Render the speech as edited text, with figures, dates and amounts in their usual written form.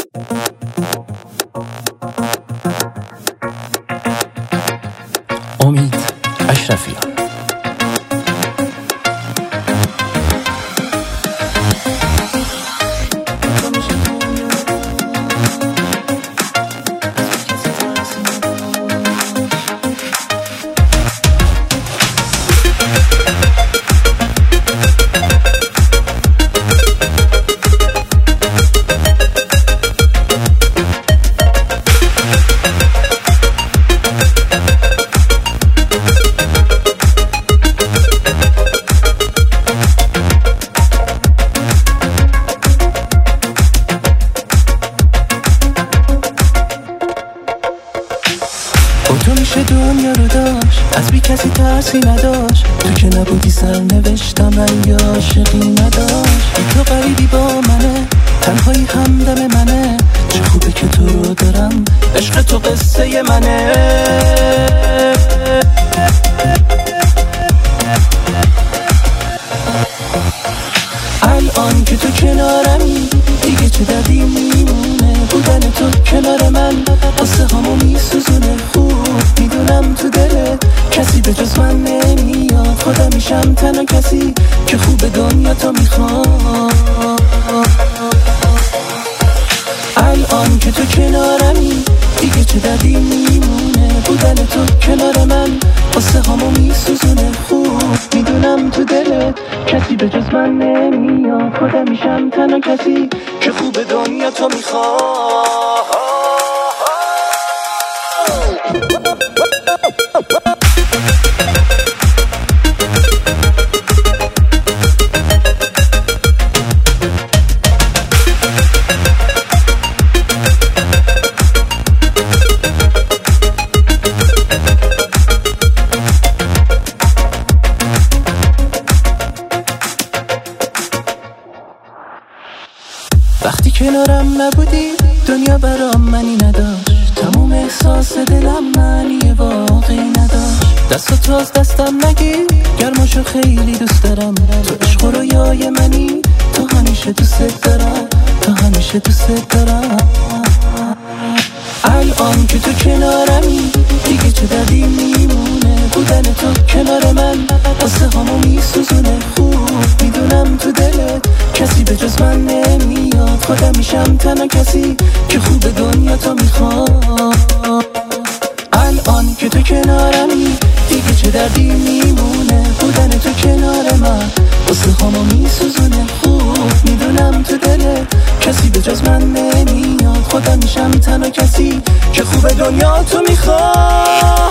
امید اشرفیان. تو میشه دنیا رو داشت، از بی کسی ترسی نداشت. تو که نبودی سر نوشتم من یا عاشقی نداشت. تو غریبی با منه، تنهایی همدم منه. چه خوبه که تو رو دارم، عشق تو قصه منه. الان که تو کنارمی دیگه چه دردی میمونه. بودن تو کنار من قصه هامو میسوزونه. خوب میدونم تو دلت کسی به جز من نمیاد. خودم میشم تنها کسی که خوب دنیا تو میخواد. الان که تو کنارمی دیگه چه دردی میمونه. بودن تو کنار من قصه هامو میسوزونه. خوب میدونم تو دلت کسی به جز من نمیاد. خودم میشم تنها کسی که خوب دنیا تو میخواد. وقتی کنارم نبودی دنیا برام معنی نداشت. تموم احساس دلم معنی واقعی نداشت. دست تو از دستم نگیر، گرماشو خیلی دوست دارم. تو عشق و رویای منی، تو همیشه دوست دارم. تو همیشه دوست دارم. الان که تو کنارمی دیگه چه دردی میمونه. بودن تو کنار من قصه هامو میسوزونه. خوب میدونم تو دلت کسی به جز من نمیاد. خودم میشم تنها کسی که خوب دنیا تو میخواد. الان که تو کنارمی دیگه چه دردی میمونه. بودن تو کنار من قصه هامو میسوزونه. خوب میدونم تو دلت کسی به جز من نمیاد. خودم میشم تنها کسی که خوب دنیا تو میخواد.